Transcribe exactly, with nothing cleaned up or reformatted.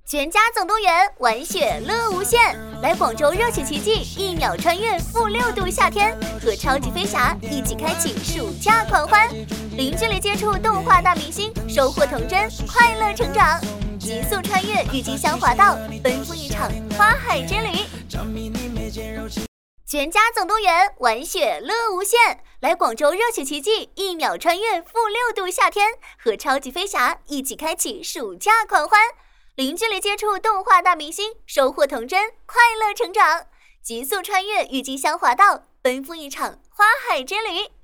全家总动员，玩雪乐无限！来广州热血奇迹，一秒穿越负六度夏天，和超级飞侠一起开启暑假狂欢。零距离接触动画大明星，收获童真，快乐成长。极速穿越郁金香滑道，奔赴一场花海之旅。全家总动员，玩雪乐无限！来广州热血奇迹，一秒穿越负六度夏天，和超级飞侠一起开启暑假狂欢。零距离接触动画大明星，收获童真，快乐成长。极速穿越郁金香滑道，奔赴一场花海之旅。